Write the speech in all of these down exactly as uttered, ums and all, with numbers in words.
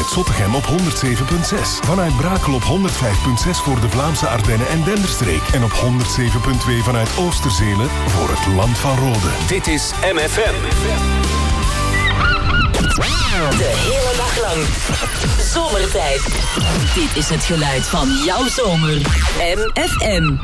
vanuit Zottegem op honderd zeven komma zes. Vanuit Brakel op honderd vijf komma zes voor de Vlaamse Ardennen en Denderstreek. En op honderd zeven komma twee vanuit Oosterzelen voor het Land van Rode. Dit is M F M. De hele dag lang. Zomertijd. Dit is het geluid van jouw zomer. M F M.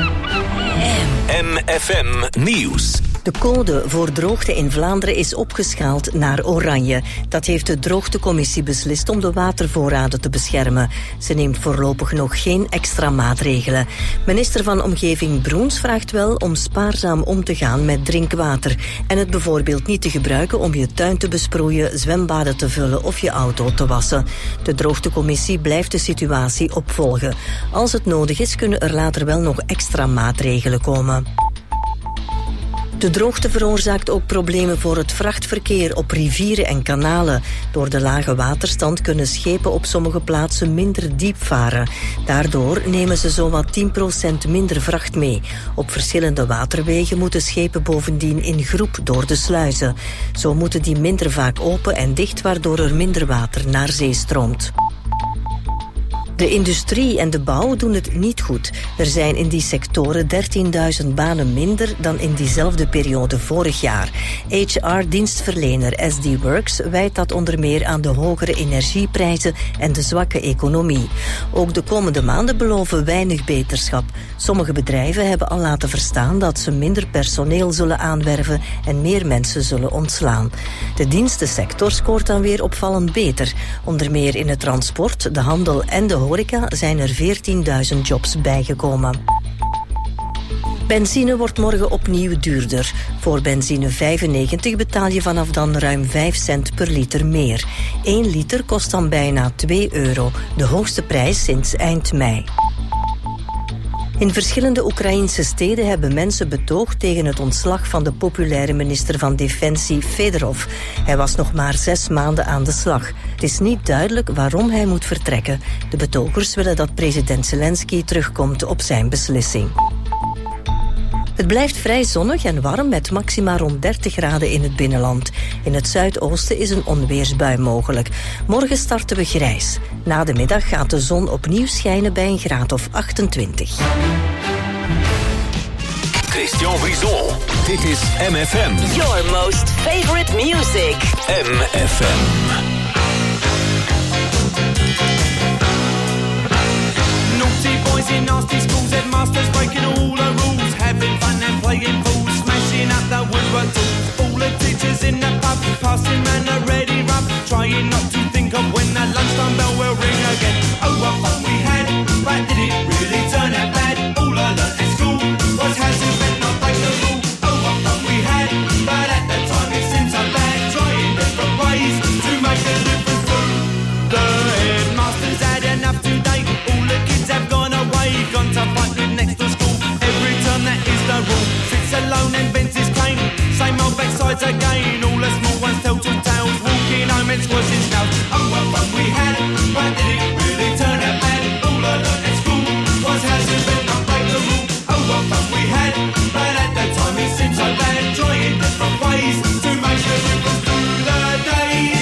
M F M Nieuws. De code voor droogte in Vlaanderen is opgeschaald naar oranje. Dat heeft de droogtecommissie beslist om de watervoorraden te beschermen. Ze neemt voorlopig nog geen extra maatregelen. Minister van Omgeving Broens vraagt wel om spaarzaam om te gaan met drinkwater. En het bijvoorbeeld niet te gebruiken om je tuin te besproeien, zwembaden te vullen of je auto te wassen. De droogtecommissie blijft de situatie opvolgen. Als het nodig is, kunnen er later wel nog extra maatregelen komen. De droogte veroorzaakt ook problemen voor het vrachtverkeer op rivieren en kanalen. Door de lage waterstand kunnen schepen op sommige plaatsen minder diep varen. Daardoor nemen ze zowat tien procent minder vracht mee. Op verschillende waterwegen moeten schepen bovendien in groep door de sluizen. Zo moeten die minder vaak open en dicht, waardoor er minder water naar zee stroomt. De industrie en de bouw doen het niet goed. Er zijn in die sectoren dertienduizend banen minder dan in diezelfde periode vorig jaar. H R-dienstverlener S D Works wijt dat onder meer aan de hogere energieprijzen en de zwakke economie. Ook de komende maanden beloven weinig beterschap. Sommige bedrijven hebben al laten verstaan dat ze minder personeel zullen aanwerven en meer mensen zullen ontslaan. De dienstensector scoort dan weer opvallend beter. Onder meer in het transport, de handel en de horeca zijn er veertienduizend jobs bijgekomen. Benzine wordt morgen opnieuw duurder. Voor benzine vijfennegentig betaal je vanaf dan ruim vijf cent per liter meer. één liter kost dan bijna twee euro, de hoogste prijs sinds eind mei. In verschillende Oekraïnse steden hebben mensen betoogd tegen het ontslag van de populaire minister van Defensie Fedorov. Hij was nog maar zes maanden aan de slag. Het is niet duidelijk waarom hij moet vertrekken. De betogers willen dat president Zelensky terugkomt op zijn beslissing. Het blijft vrij zonnig en warm met maxima rond dertig graden in het binnenland. In het zuidoosten is een onweersbui mogelijk. Morgen starten we grijs. Na de middag gaat de zon opnieuw schijnen bij een graad of achtentwintig. Christian Brison. Dit is M F M. Your most favorite music. M F M. Naughty boys in nasty schools, headmasters breaking all the rules, having fun and playing fools, smashing up the woodwork tools. All the teachers in the pub, passing round a ready rub, trying not to think of when the lunchtime bell will ring again. Oh, what fun we had, but did it really turn out bad? All I learnt at school was how to spend not break the rule. Oh, what fun we had, but at the time it seemed so bad, trying different ways to make a difference through. The headmasters had enough today, all the kids have gone away, gone to fight with next to school. Every term that is the rule, sits alone and bends his cane, same old backsides again, all the small ones tell two tales, walking home and squashing snails. Oh, what fun we had, but did it really turn out bad? All I learnt at school was how to bend not break the rule. Oh, what fun we had, but at the time it seemed so bad, trying different ways to make a difference through the days.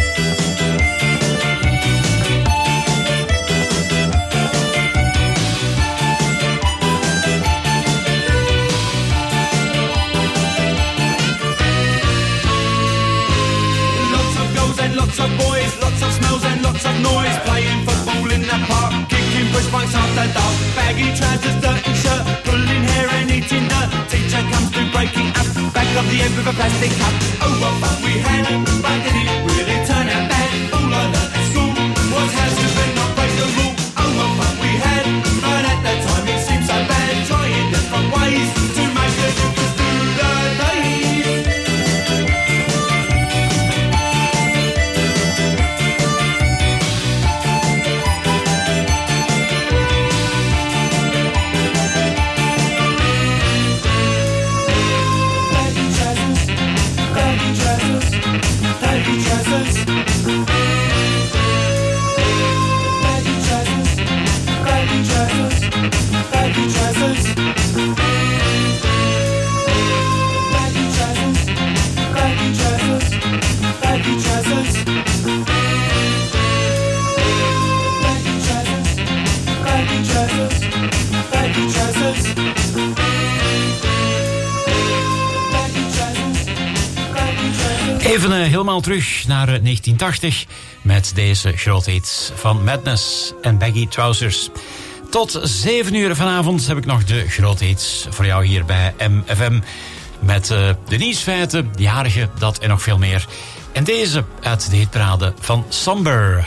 Lots of boys, lots of smells and lots of noise, playing football in the park, kicking push bikes after dark, baggy trousers, dirty shirt, pulling hair and eating dirt. Teacher comes through breaking up, back of the end with a plastic cup. Oh, what fun we had, but did it really turn out bad? All I learnt at school was how to bend not break the rule. Oh, what fun we had, but at the time it seemed so bad, trying different ways to make a difference through the days. Just Even uh, helemaal terug naar uh, negentien tachtig met deze grote hit van Madness en Baggy Trousers. Tot zeven uur vanavond heb ik nog de grote hits voor jou hier bij M F M. Met uh, de nieuwsfeiten, de jarige, dat en nog veel meer. En deze uit de hitparade van Somber.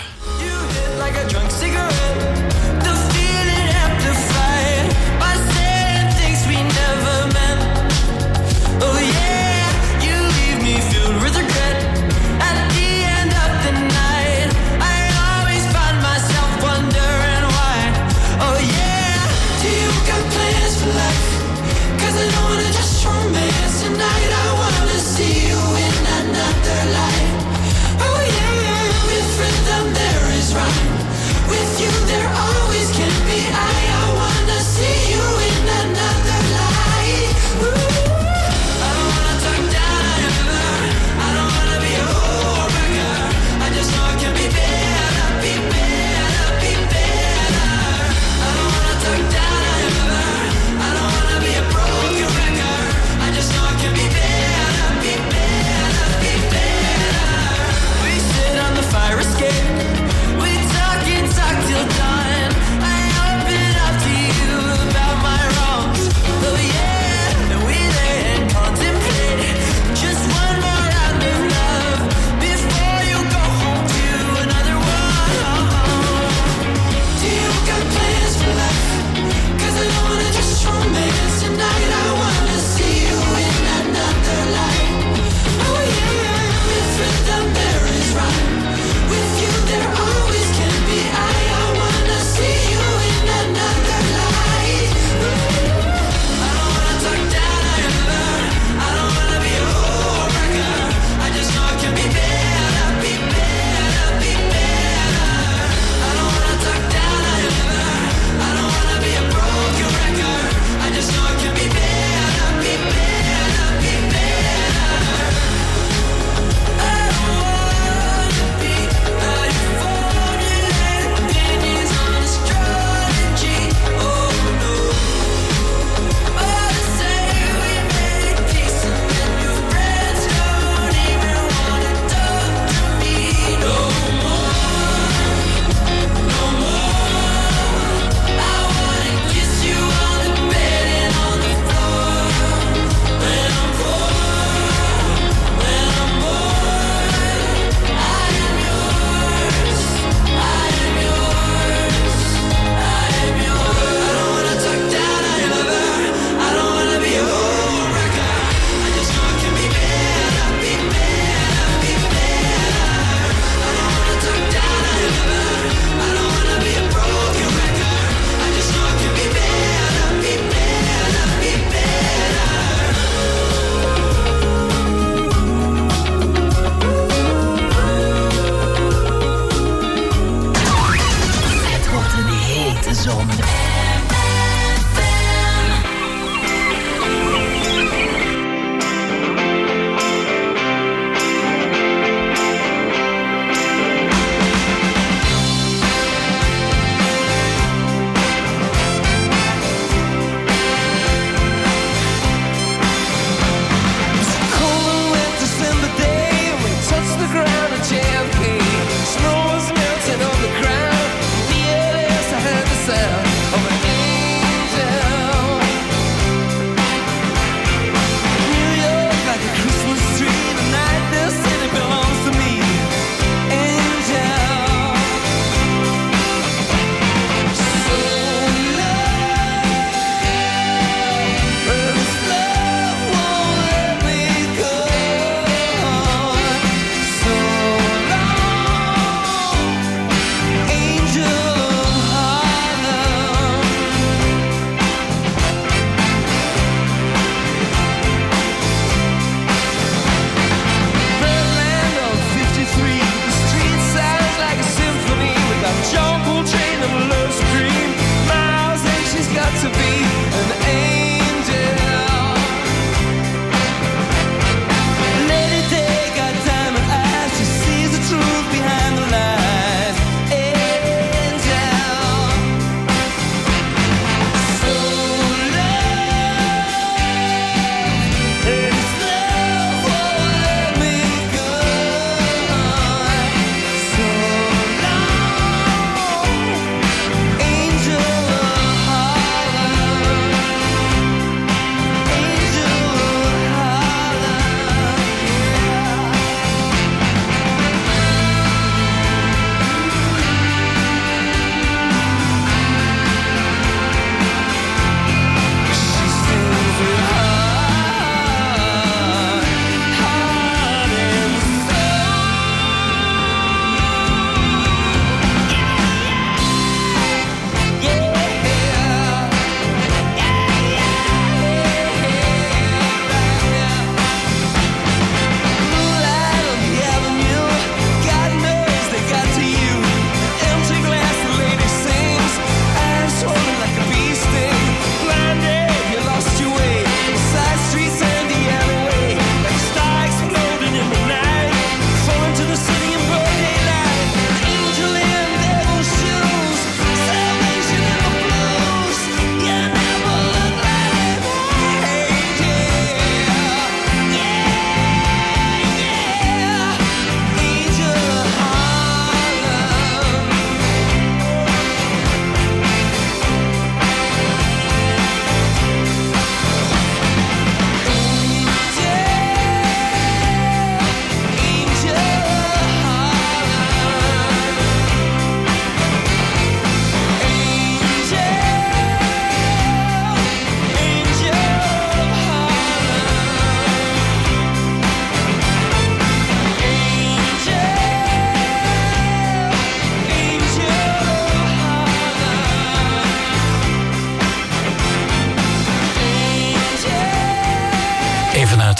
Snow was melting on the ground. Fearless, I heard the sound of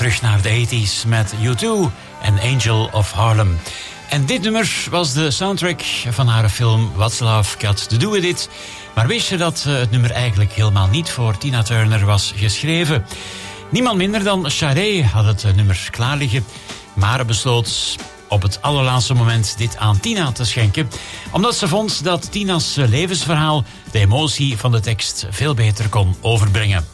terug naar de tachtiger met U twee en Angel of Harlem. En dit nummer was de soundtrack van haar film What's Love Got To Do With It. Maar wist je dat het nummer eigenlijk helemaal niet voor Tina Turner was geschreven? Niemand minder dan Sade had het nummer klaar liggen, maar besloot op het allerlaatste moment dit aan Tina te schenken, omdat ze vond dat Tina's levensverhaal de emotie van de tekst veel beter kon overbrengen.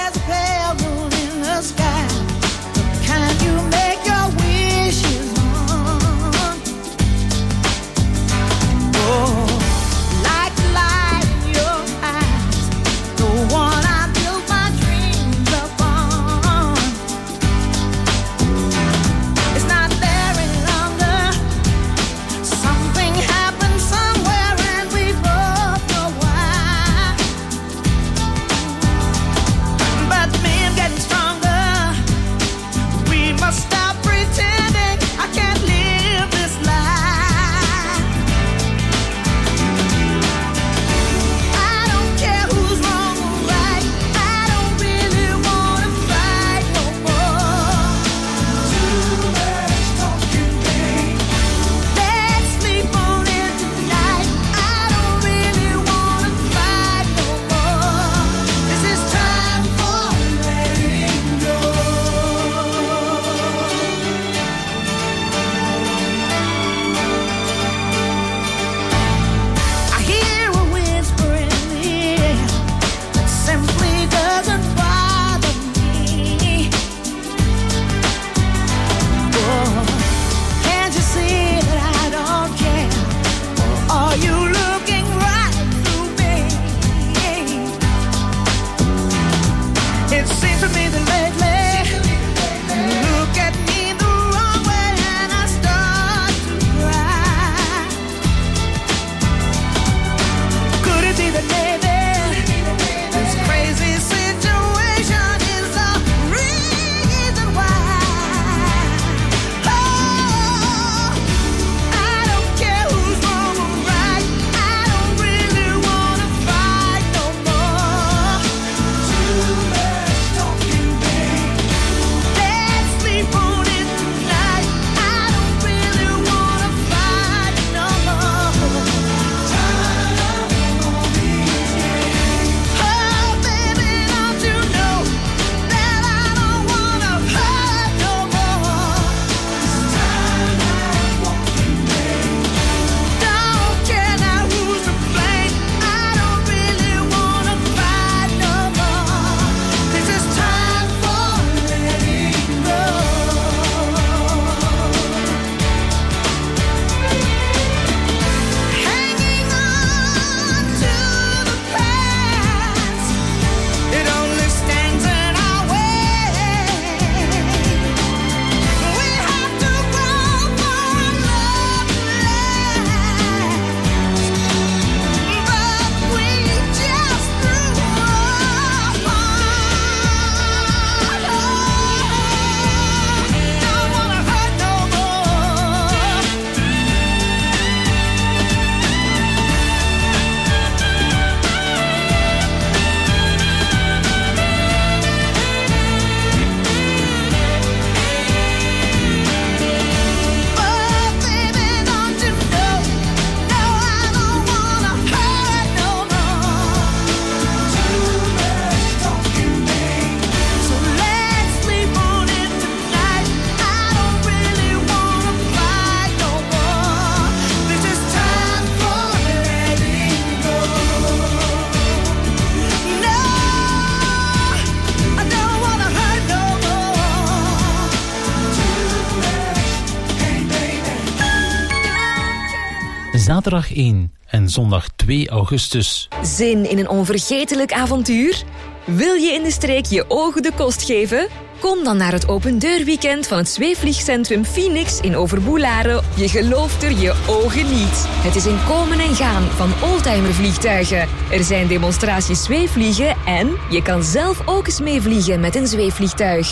Zaterdag één en zondag twee augustus. Zin in een onvergetelijk avontuur? Wil je in de streek je ogen de kost geven? Kom dan naar het opendeurweekend van het zweefvliegcentrum Phoenix in Overboelaren. Je gelooft er je ogen niet. Het is een komen en gaan van oldtimervliegtuigen. Er zijn demonstraties zweefvliegen en je kan zelf ook eens meevliegen met een zweefvliegtuig.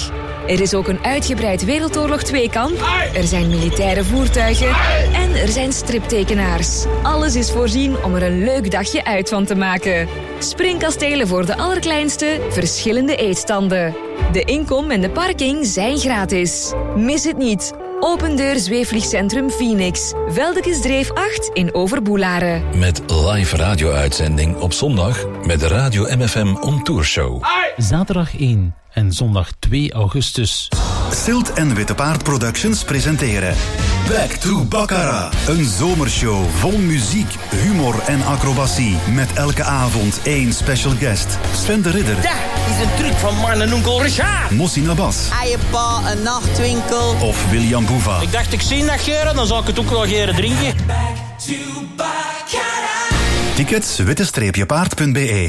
Er is ook een uitgebreid Wereldoorlog twee-kamp. Er zijn militaire voertuigen. En er zijn striptekenaars. Alles is voorzien om er een leuk dagje uit van te maken. Springkastelen voor de allerkleinste, verschillende eetstanden. De inkom en de parking zijn gratis. Mis het niet. Open deur zweefvliegcentrum Phoenix. Veldekesdreef acht in Overboelaren. Met live radio-uitzending op zondag met de Radio M F M On Tour Show. Zaterdag één en zondag twee augustus. Silt en Witte Paard Productions presenteren Back to Baccarat. Een zomershow vol muziek, humor en acrobatie. Met elke avond één special guest. Sven de Ridder. Dat is een truc van mijn en onkel Richard. Mossin Abbas. Eiepa, een nachtwinkel. Of William Boeva. Ik dacht, ik zie dat geren, dan zal ik het ook wel geren drinken. Back to Baccarat. Tickets witte-paard punt b e.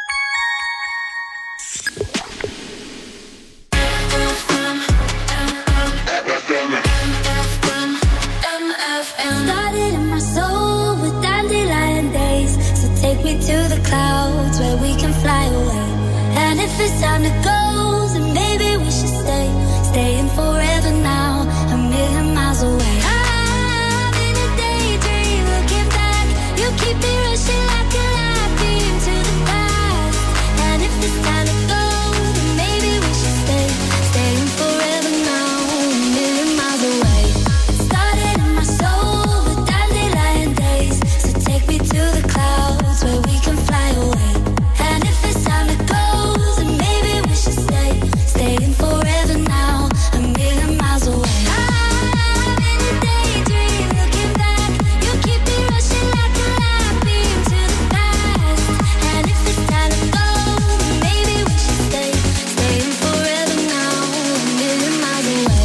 To the clouds where we can fly away. And if it's time to go, then maybe we should stay. Staying forever now, a million miles away. I'm in a daydream, looking back. You keep me rushing like a light beam to the past. And if it's time to go, then maybe we should stay. Staying forever now, a million miles away. It started in my soul with dandelion days. So take me to the clouds where we can fly away. And if it's time to go, then maybe we should stay. Staying forever now, a million miles away. I'm in a daydream, looking back. You keep me rushing like a light beam to the past. And if it's time to go, then maybe we should stay. Staying forever now, a million miles away.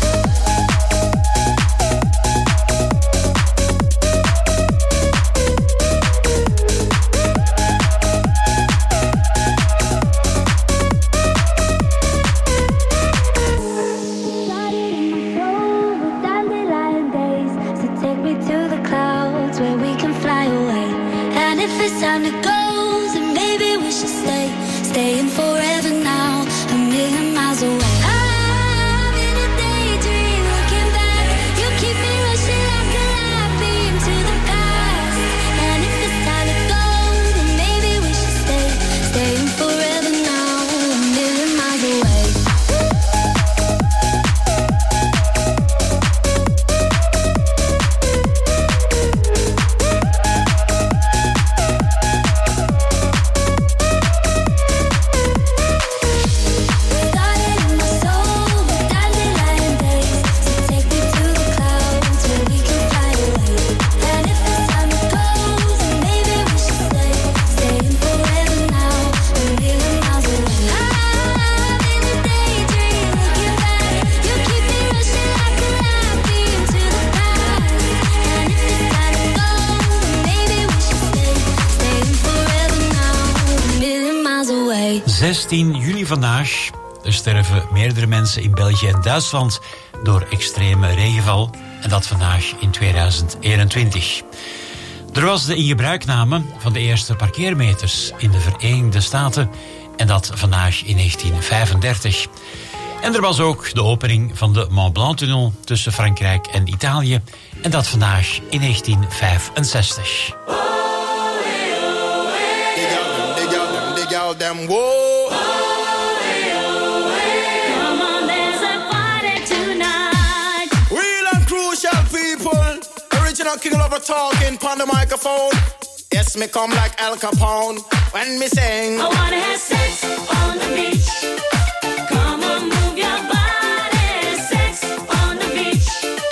Time to go, then maybe we should stay. Staying forever now, a million miles away. I'm in a daydream, looking back. You keep me rushing like a light beam to the past. And if it's time to go, then maybe we should stay. Staying forever now, a million miles away. zestien juli vandaag sterven meerdere mensen in België en Duitsland door extreme regenval. En dat vandaag in tweeduizend eenentwintig. Er was de ingebruikname van de eerste parkeermeters in de Verenigde Staten. En dat vandaag in negentien vijfendertig. En er was ook de opening van de Mont Blanc-tunnel tussen Frankrijk en Italië. En dat vandaag in negentien vijfenzestig. Them whoa. Oh, hey, oh, hey. Come on, there's a party tonight. Real and crucial people. Original King Lover talking on the microphone. Yes, me come like Al Capone when me sing. I wanna have sex on the beach. Come on, move your body. Sex on the beach.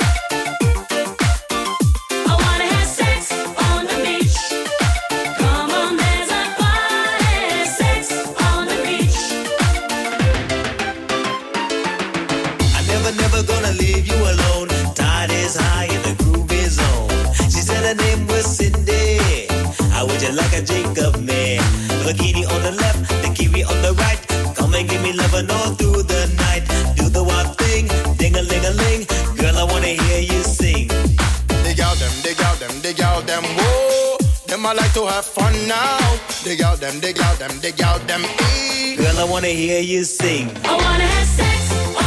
I wanna have sex on the beach. Come on, there's a party. Sex on the beach. I'm never, never gonna leave you alone. Tide is high and the groove is on. She said her name was Cindy. How would you like a Jacob man? The bikini on the left, the kiwi on the right. Come and give me lovin' all through the night. Do the wild thing, ding-a-ling-a-ling. Girl, I wanna hear you sing. Dig out them, dig out them, dig out them, whoa. Them I like to have fun now. Dig out them, dig out them, dig out them, ee. Girl, I wanna hear you sing. I wanna have sex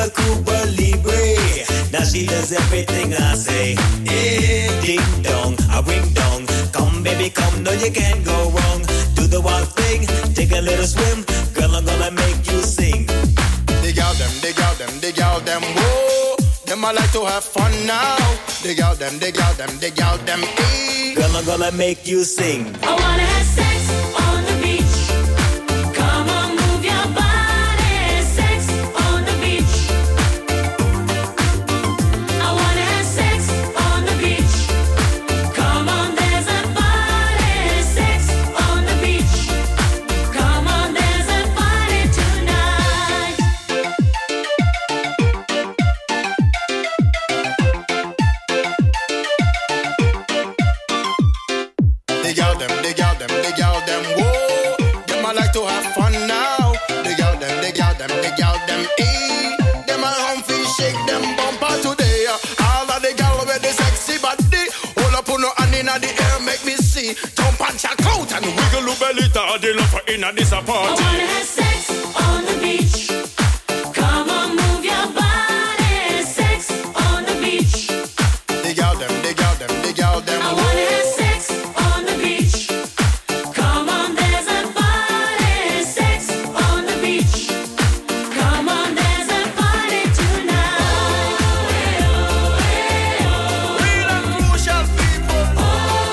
a Cuba Libre. Now she does everything I say. Yeah, ding dong, a ring dong. Come baby, come, no you can't go wrong. Do the wild thing, take a little swim. Girl, I'm gonna make you sing. Dig out them, dig out them, dig out them, whoa. Them I like to have fun now. Dig out them, dig out them, dig out them, eh. Girl, I'm gonna make you sing. I wanna have sex on the beach. Come on, move your body. Sex on the beach. I wanna have sex on the beach. Come on, there's a party. Sex on the beach. Come on, there's a party tonight. Dig out them, dig out them, dig out them, whoa. Them I like to have fun now. Dig out them, dig out them, dig out them, eh. Them I humpy shake them bumper today. All of the gal with the sexy body. Hold up on no hand inna the air, make me see. Jump and check out and wiggle your belly to the love inna this I party. wanna have sex on the beach. Come on, move your body. Sex on the beach. Dig out them, dig out them, dig out them, I whoa. wanna have sex on the beach. Come on, there's a party. Sex on the beach. Come on, there's a party tonight. Real and crucial people. Come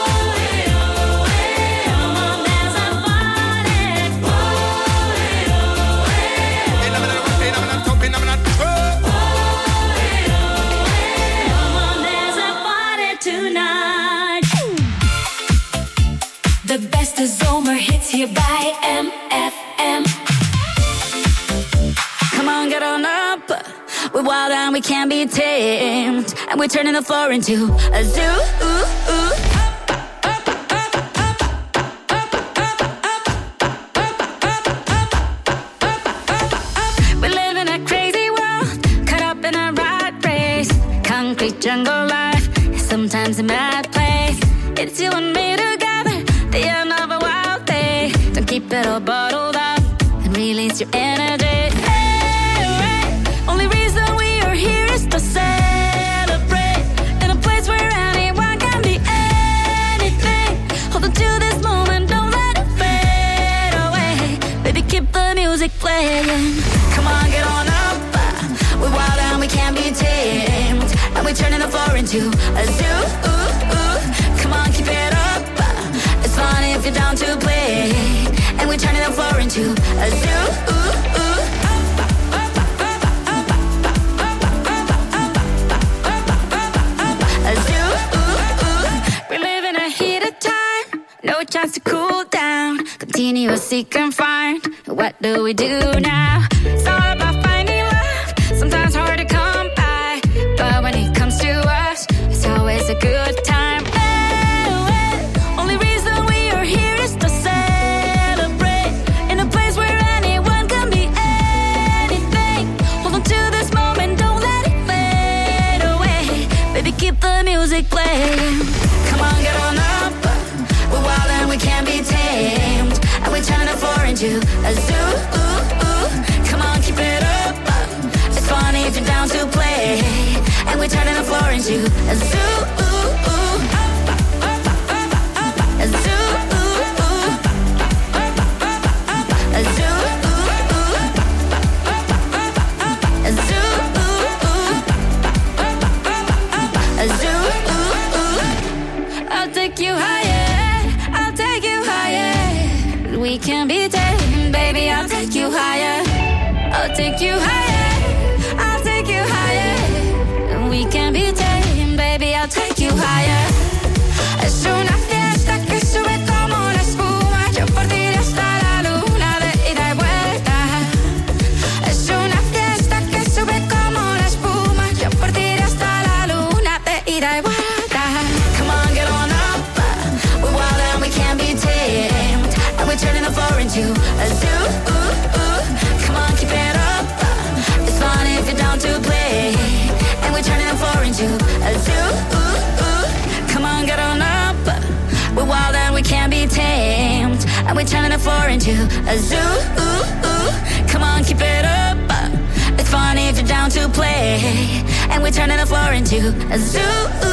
on, there's a party. Ain't no minute, ain't no minute, top, ain't no minute, twirl. Come on, there's a party tonight. De beste zomerhits hier bij M F M. Come on, get on up. We're wild and we can't be tamed. And we're turning the floor into a zoo. Ooh, ooh. We live in a crazy world, caught up in a rat race. Concrete jungle life, sometimes a mad place. It's you and me together, the end of a wild day. Don't keep it all bottled up and release your energy. Hey, hey. Only reason we are here is to celebrate in a place where anyone can be anything. Hold on to this moment, don't let it fade away. Baby, keep the music playing. Come on, get on up. We're wild and we can't be tamed. And we're turning the floor into a zoo. Ooh, ooh. Come on, keep it up. It's fun if you're down to play. And we're turning the floor into a zoo. Ooh, ooh. A zoo. Ooh, ooh. We live in a heated time, no chance to cool down. Continuous seek and find. What do we do now? It's all about finding love. Sometimes hard to come by, but when it comes to us, it's always a good time. Hey, hey. Only reason we are here is to celebrate in a place where anyone can be anything. Hold on to this moment, don't let it fade away. Baby, keep the music playing. Come on, get on up. We're wild and we can't be tamed. And we're turning the floor into a zoo. Ooh, ooh. Come on, keep it up. It's funny if you're down to play. And we're turning the floor into a zoo. Ooh, ooh. A zoo. Ooh, ooh. A zoo. Ooh, ooh. A zoo. Ooh, ooh. A zoo. Ooh, ooh. I'll take you higher. I'll take you higher. We can be tamed, baby. I'll take you higher. I'll take you higher. I'll take you higher. We can be tamed, baby. I'll take you higher. Es una fiesta que sube como la espuma. Yo por ti hasta la luna de ida y vuelta. Es una fiesta que sube como la espuma. Yo por ti hasta la luna de ida y vuelta. Come on, get on up. We're wild and we can't be tamed. And we're turning the floor into a zoo. Ooh, ooh. Come on, keep it up. It's fun if you're down to play. And we're turning the floor into a zoo. Ooh, ooh. Come on, get on up. We're wild and we can't be tamed. And we're turning the floor into a zoo. Ooh, ooh. Come on, keep it up. It's funny if you're down to play. And we're turning the floor into a zoo.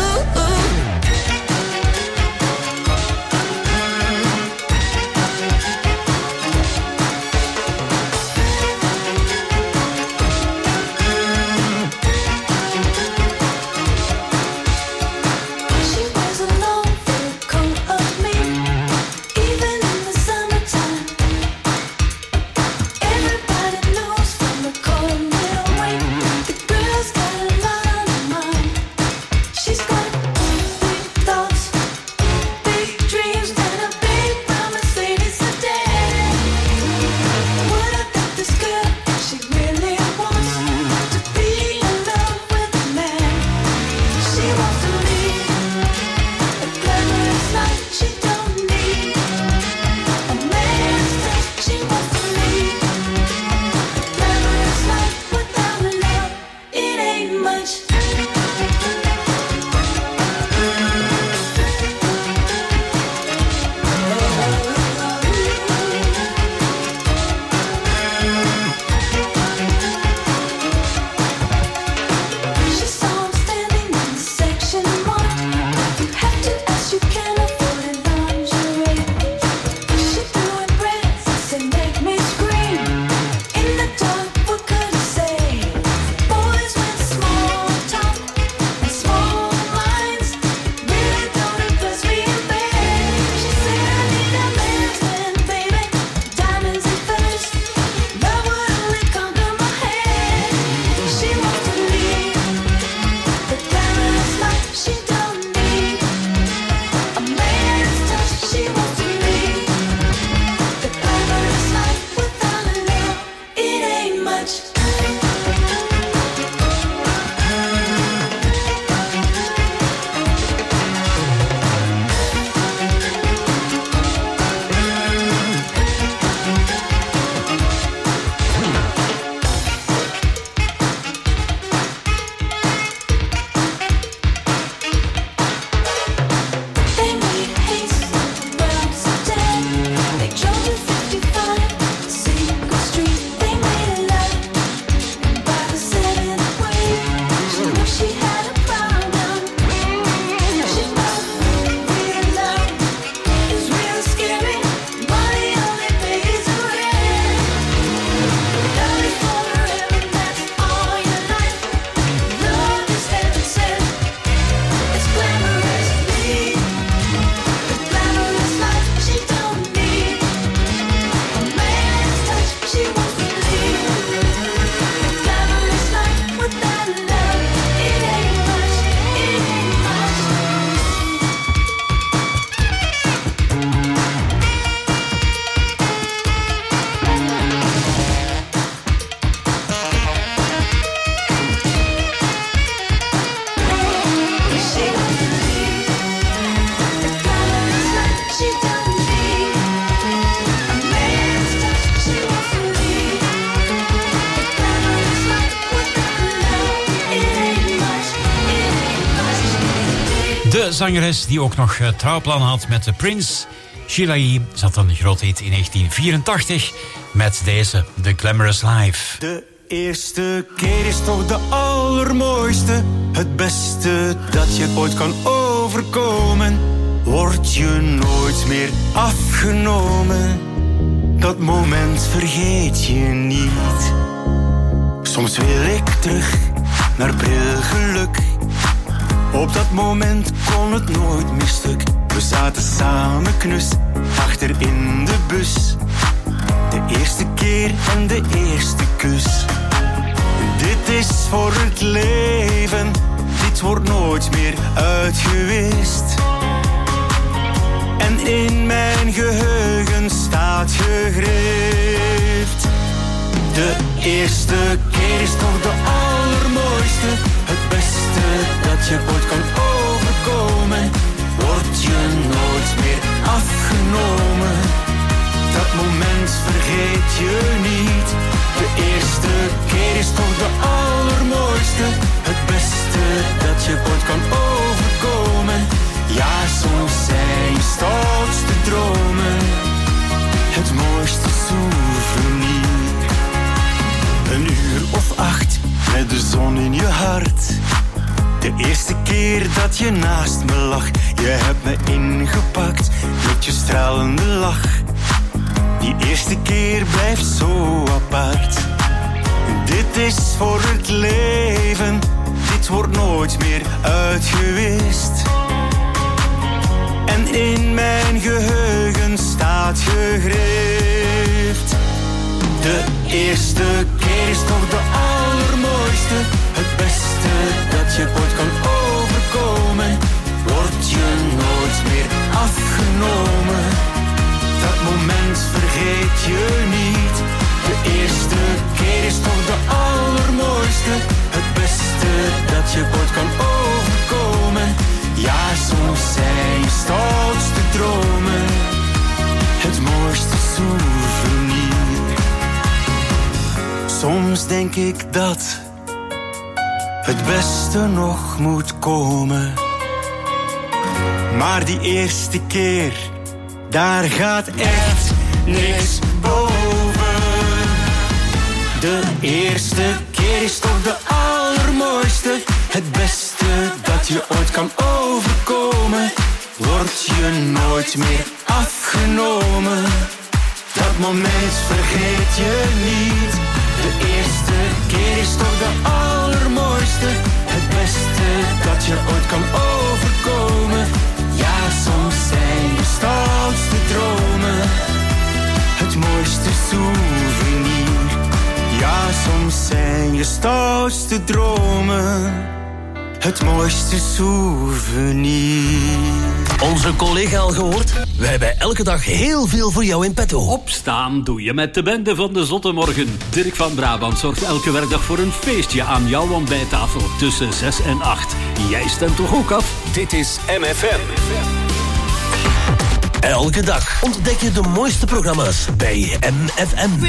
De zangeres die ook nog uh, trouwplan had met de Prince. Sheila E. zat een groot hit in negentien vierentachtig met deze, The Glamorous Life. De eerste keer is toch de allermooiste. Het beste dat je ooit kan overkomen. Word je nooit meer afgenomen. Dat moment vergeet je niet. Soms wil ik terug naar pril geluk. Op dat moment kon het nooit meer stuk. We zaten samen knus, achter in de bus. De eerste keer en de eerste kus. Dit is voor het leven, dit wordt nooit meer uitgewist. En in mijn geheugen staat gegrift. De eerste keer is toch de allermooiste. Het beste dat je ooit kan overkomen. Word je nooit meer afgenomen. Dat moment vergeet je niet. De eerste keer is toch de allermooiste. Het beste dat je ooit kan overkomen. Ja, soms zijn je stoutste dromen het mooiste souvenir. Een uur of acht de zon in je hart. De eerste keer dat je naast me lag. Je hebt me ingepakt met je stralende lach. Die eerste keer blijft zo apart. Dit is voor het leven. Dit wordt nooit meer uitgewist. En in mijn geheugen staat gegrift. De eerste keer is toch de allermooiste. Het beste dat je ooit kan overkomen. Word je nooit meer afgenomen. Dat moment vergeet je niet. De eerste keer is toch de allermooiste. Het beste dat je ooit kan overkomen. Ja, soms zijn je stoutste dromen het mooiste souvenir. Soms denk ik dat het beste nog moet komen. Maar die eerste keer, daar gaat echt niks boven. De eerste keer is toch de allermooiste. Het beste dat je ooit kan overkomen. Word je nooit meer afgenomen. Dat moment vergeet je niet. De eerste keer is toch de allermooiste. Het beste dat je ooit kan overkomen. Ja, soms zijn je stoutste dromen het mooiste souvenir. Ja, soms zijn je stoutste dromen het mooiste souvenir. Onze collega al gehoord? Wij hebben elke dag heel veel voor jou in petto. Opstaan doe je met de bende van de Zotte Morgen. Dirk van Brabant zorgt elke werkdag voor een feestje aan jouw ontbijttafel tussen zes en acht. Jij stemt toch ook af? Dit is M F M. Elke dag ontdek je de mooiste programma's bij M F M.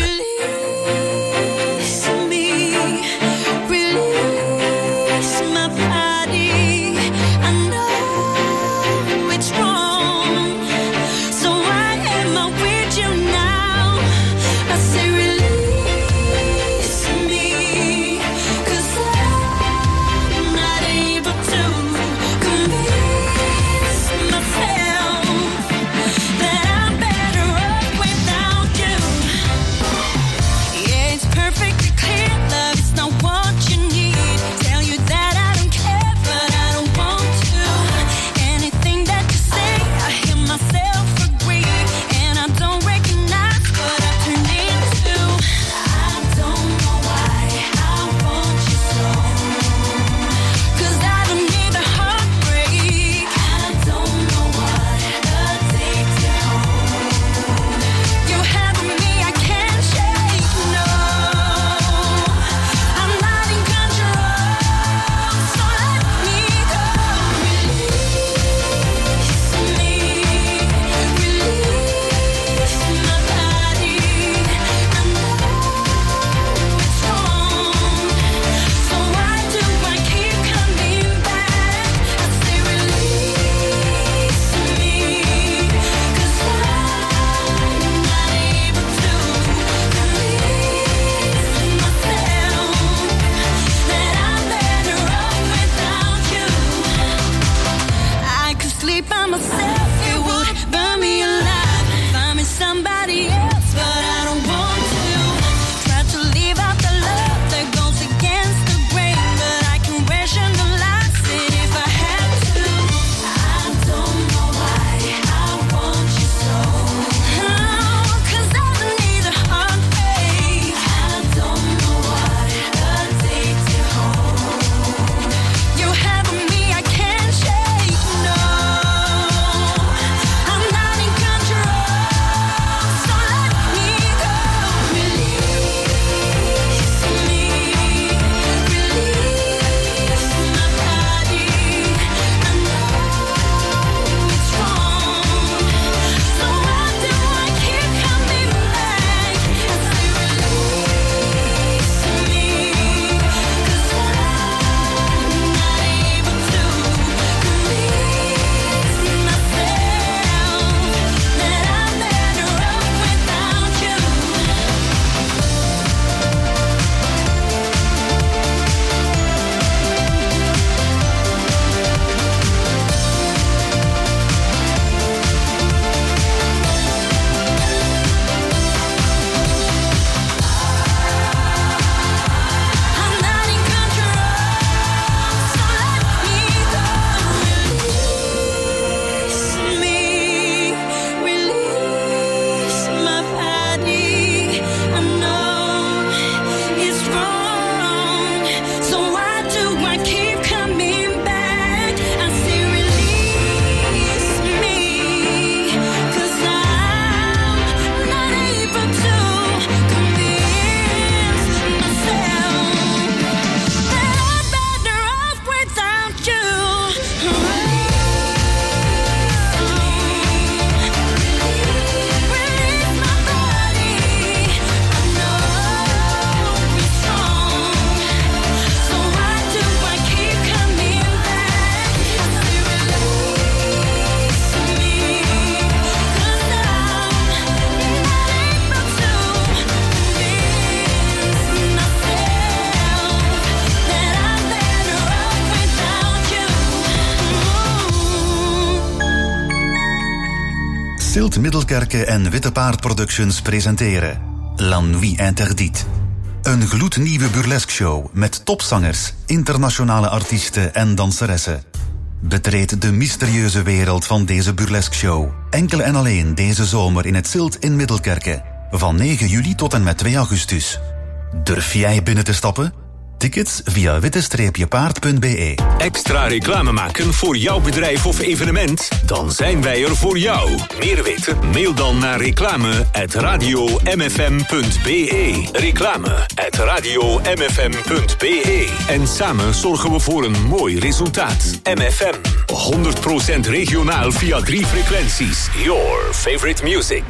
Middelkerke en Witte Paard Productions presenteren La Nuit Interdite. Een gloednieuwe burlesque show met topzangers, internationale artiesten en danseressen. Betreed de mysterieuze wereld van deze burlesque show. Enkel en alleen deze zomer in het Zilt in Middelkerke. Van negen juli tot en met twee augustus. Durf jij binnen te stappen? Tickets via witte paard punt b e. Extra reclame maken voor jouw bedrijf of evenement? Dan zijn wij er voor jou. Meer weten? Mail dan naar reclame at radio m f m punt b e. Reclame at radio m f m punt b e. En samen zorgen we voor een mooi resultaat. M F M. honderd procent regionaal via drie frequenties. Your favorite music.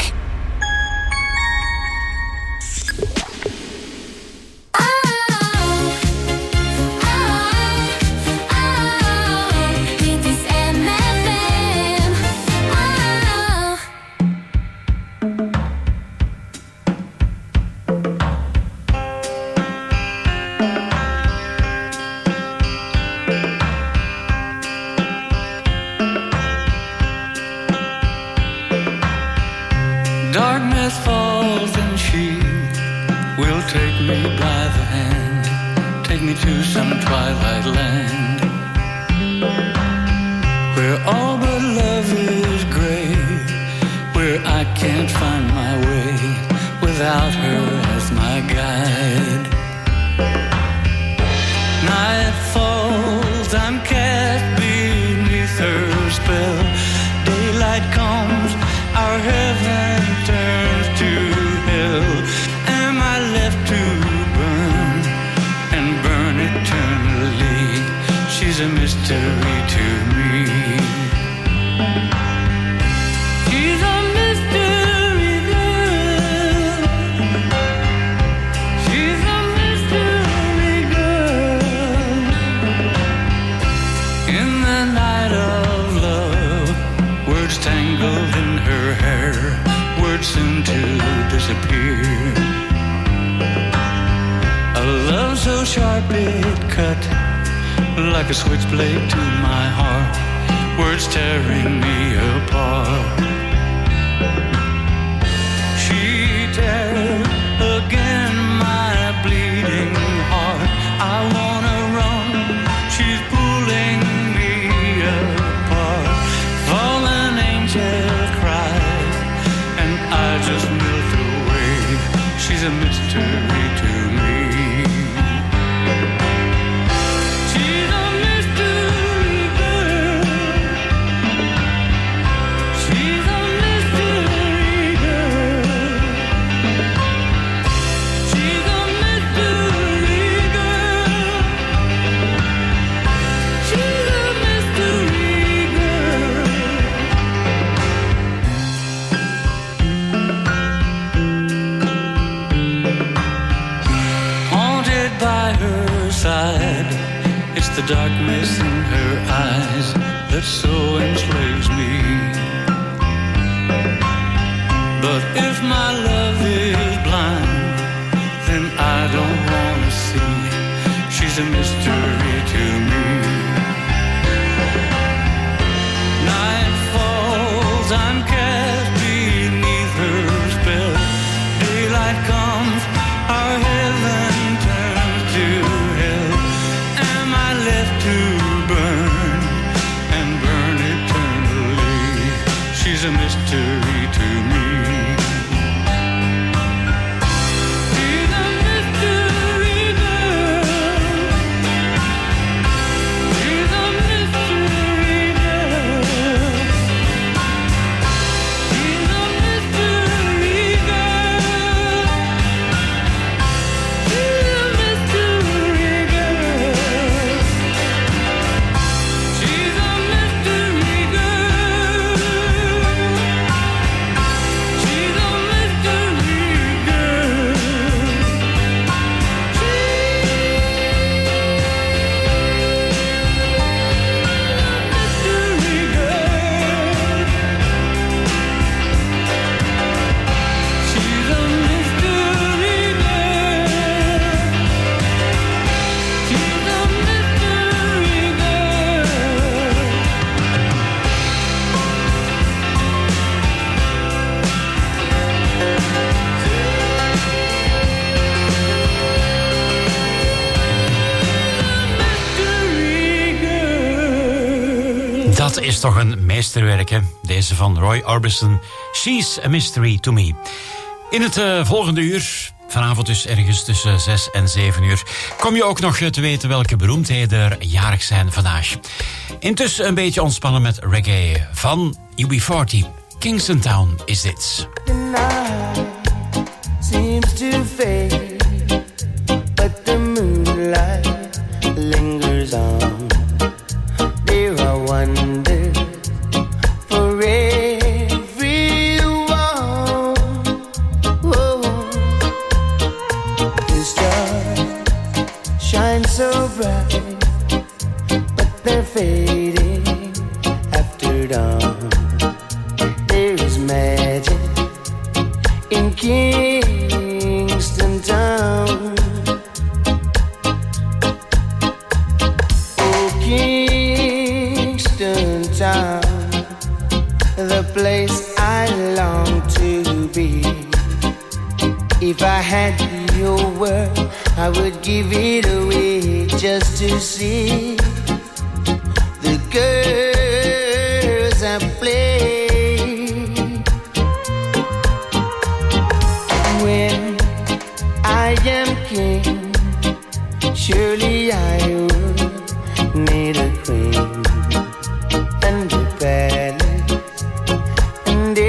To some twilight land where all but love is gray, where I can't find my way without her as my guide. Night falls, I'm cast beneath her spell. Daylight comes, our heaven turns to hell. Am I left to burn and burn eternally? She's a mystery to me. She's a mystery girl. She's a mystery girl. In the night of love, words tangled in her hair, words soon to disappear. A love so sharp it cut like a switchblade to my heart, words tearing me apart. She tears again my bleeding heart. I wanna run, she's pulling me apart. Fallen angel cries, and I just melt away. She's a mystery to me. It's the darkness in her eyes that so enslaves me. But if my love is blind, then I don't want to see. She's a mystery to me. Night falls, I'm cast beneath her spell. Daylight comes, our heaven turns to left to burn and burn eternally. Dat is toch een meesterwerk, hè? Deze van Roy Orbison. She's a Mystery to Me. In het uh, volgende uur, vanavond dus ergens tussen zes en zeven uur... kom je ook nog te weten welke beroemdheden er jarig zijn vandaag. Intussen een beetje ontspannen met reggae van U B forty. Kingston Town is dit. The night seems to fade, but the moonlight lingers on. There are wonders for everyone. Whoa. The stars shine so bright, but they're fading after dawn. There is magic in Kingston Town. Oh, Kingston Town, the place I long to be. If I had your word, I would give it away just to see the girls I play. When I am king, surely I would need a queen and a palace and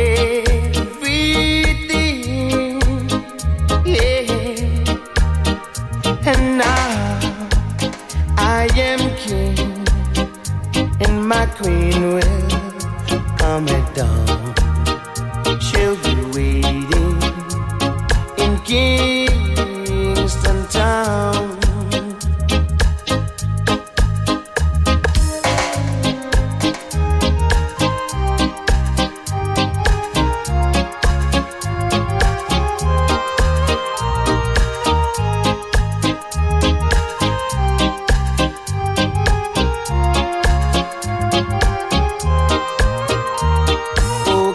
everything, yeah. And now I am king, and my queen will come at dawn. She'll be waiting in Kingston Town. Oh,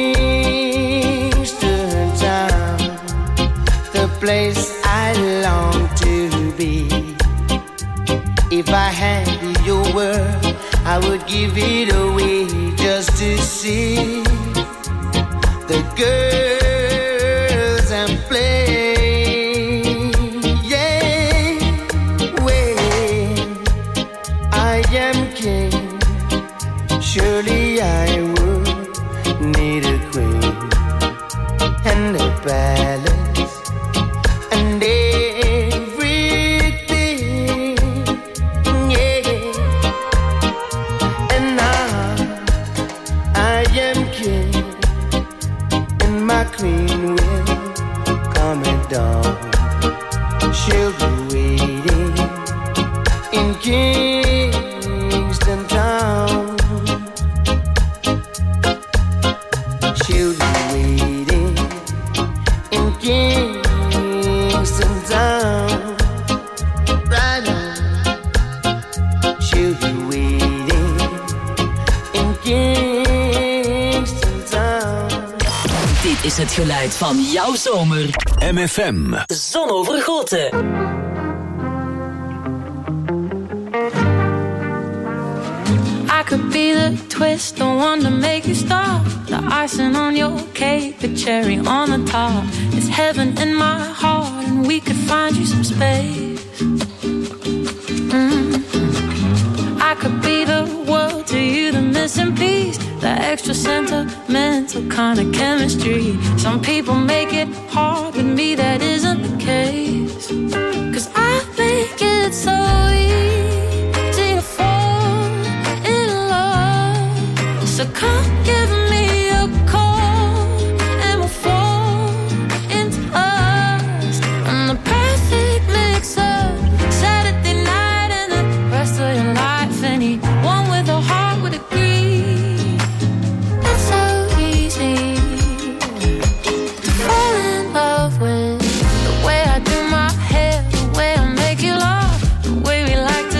Kingston Town, the place I long to be. If I had your word, I would give it away just to see the girls and play. Yeah, when I am king, surely I would need a queen and a palace and everything, yeah. And now I am king, and my queen will come at dawn. She'll be waiting in Kingston Town. She'll be waiting in Kingston Town. Right now, she'll be waiting in Kingston Town. Dit is het geluid van jouw zomer. M F M. Zonovergoten. I could be the twist, the one to make you stop. The icing on your cake, the cherry on the top. It's heaven in my heart, and we could find you some space. Mm-hmm. I could be the world to you, the missing piece, the extra sentimental kind of chemistry. Some people make it hard, with me that isn't the case. 'Cause I think it's so easy to fall in love. So come give me a call, and we'll fall into us. And the perfect mix of Saturday night and the rest of your life. Anyone with a heart would agree. It's so easy to fall in love with the way I do my hair, the way I make you laugh, the way we like to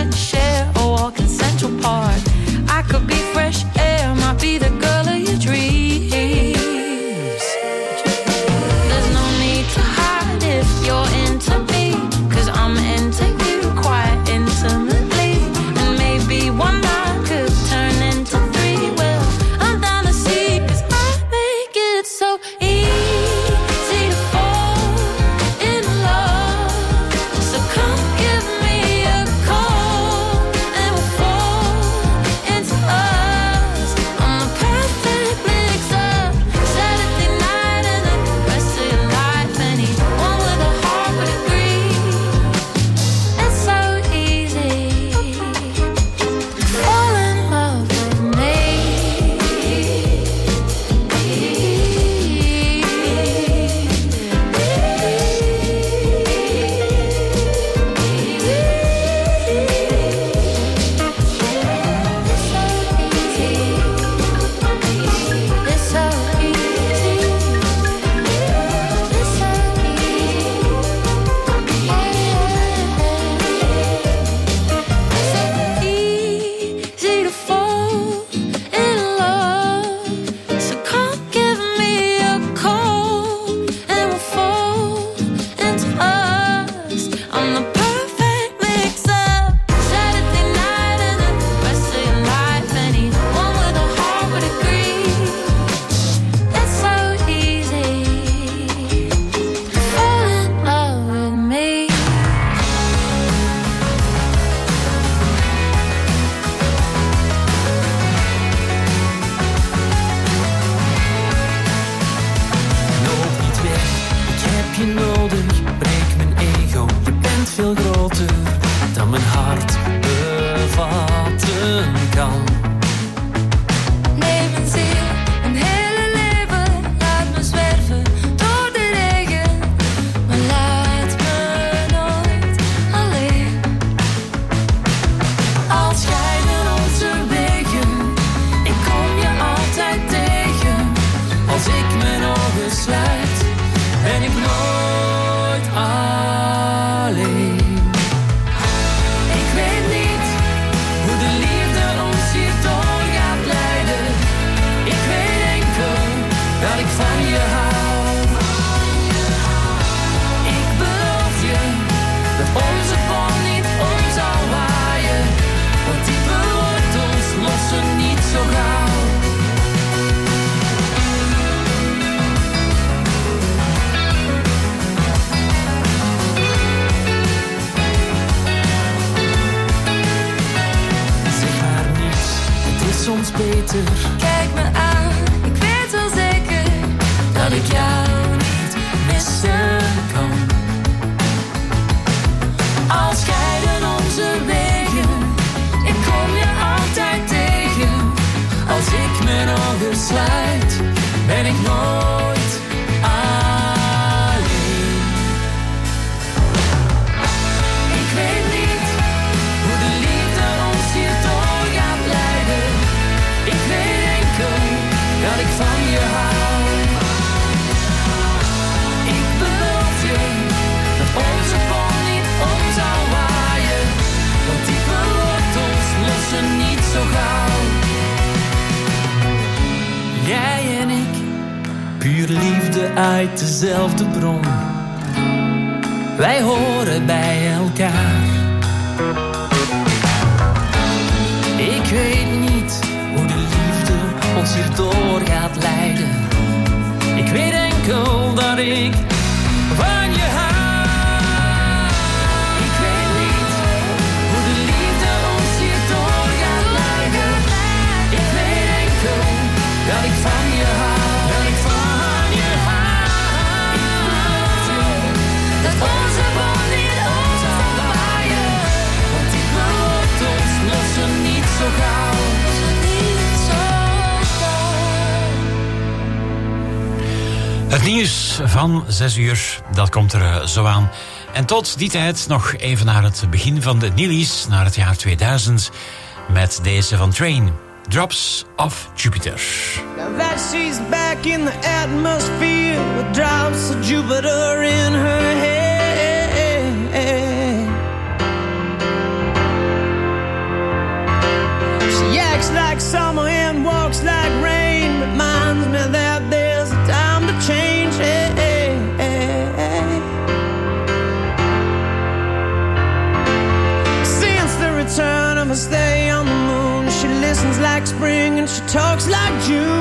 je nodig, breek mijn ego. Je bent veel groter dan mijn hart bevatten kan. Neem mijn ziel, een hele leven, laat me zwerven door de regen, maar laat me nooit alleen. Al scheiden onze wegen, ik kom je altijd tegen. Als ik mijn ogen sluit, ben ik nooit alleen. Ik weet niet hoe de liefde ons hierdoor gaat leiden. Ik weet enkel dat ik van je hou. Ik beloof je dat onze bom niet om zal waaien, want diepe wortels lossen niet zo gauw. Soms beter. Kijk me aan, ik weet wel zeker dat ik jou niet missen kan. Al scheiden onze wegen, ik kom je altijd tegen. Als ik mijn ogen sluit, ben ik nooit alleen. Ik weet niet hoe de liefde ons hierdoor gaat leiden. Ik weet enkel dat ik van je hou. Ik beloof je dat onze bom niet om zal waaien, want diepe wortels lossen niet zo gauw. Jij en ik, puur liefde uit dezelfde bron. Wij horen bij elkaar. Ik weet niet hoe de liefde ons hierdoor gaat leiden. Ik weet enkel dat ik van je hou. Ik weet niet hoe de liefde ons hierdoor gaat leiden. Ik weet enkel dat ik van je hou. Dat ik van je hou. Ik beloof je dat onze bom niet om zal waaien, want die wortels lossen niet zo gauw. Het nieuws van zes uur, dat komt er zo aan. En tot die tijd nog even naar het begin van de Nillies, naar het jaar tweeduizend, met deze van Train, Drops of Jupiter. Now that she's back in the atmosphere with drops of Jupiter in her head. She acts like summer and walks like rain, reminds me that there's a time to change. Since the return of her stay on the moon, she listens like spring and she talks like June.